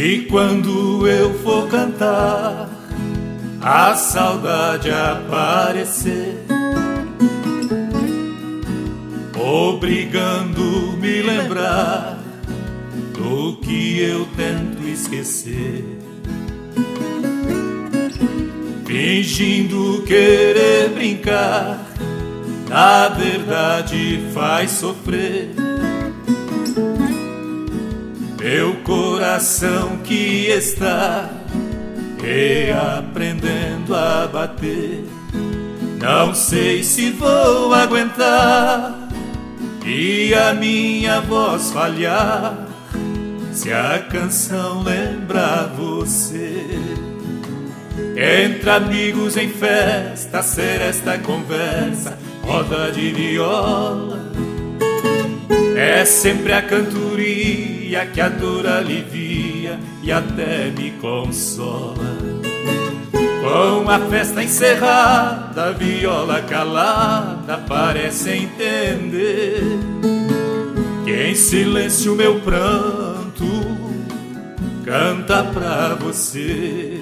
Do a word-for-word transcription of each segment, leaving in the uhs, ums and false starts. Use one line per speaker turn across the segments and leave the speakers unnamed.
E quando eu for cantar, a saudade aparecer, obrigando me lembrar do que eu tento esquecer, fingindo querer brincar, na verdade faz sofrer meu coração que está reaprendendo a bater. Não sei se vou aguentar e a minha voz falhar, se a canção lembrar você. Entre amigos em festa, ser esta conversa, roda de viola, é sempre a cantoria que a dor alivia e até me consola. Com a festa encerrada, a viola calada parece entender que em silêncio meu pranto canta pra você.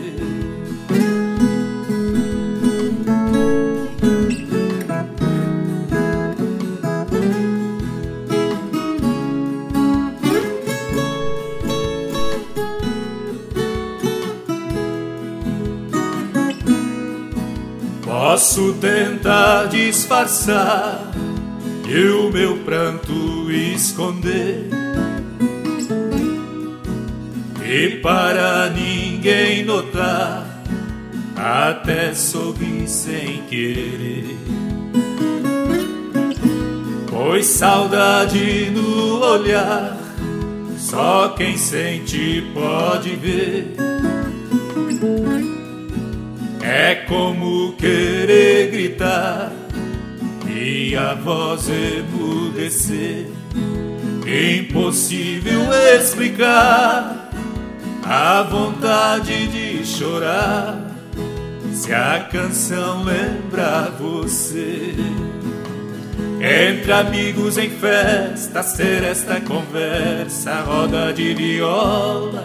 Posso tentar disfarçar e o meu pranto esconder, e para ninguém notar, até sorrir sem querer. Pois saudade no olhar, só quem sente pode ver. É como querer gritar e a voz emudecer, impossível explicar a vontade de chorar, se a canção lembrar você. Entre amigos em festa, ser esta conversa, roda de viola,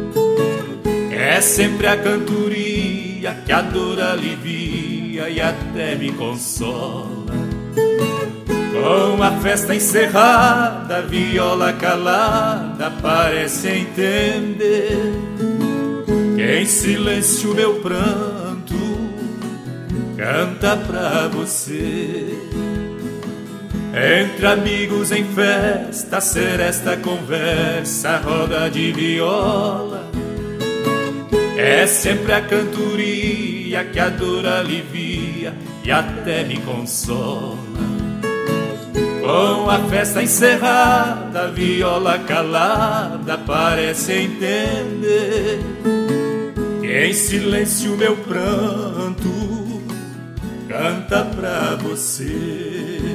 é sempre a cantoria que a dor alivia e até me consola. Com a festa encerrada, a viola calada parece entender que em silêncio meu pranto canta pra você. Entre amigos em festa, ser esta conversa, roda de viola, é sempre a cantoria que a dor alivia e até me consola. Com a festa encerrada, a viola calada parece entender que em silêncio meu pranto canta pra você.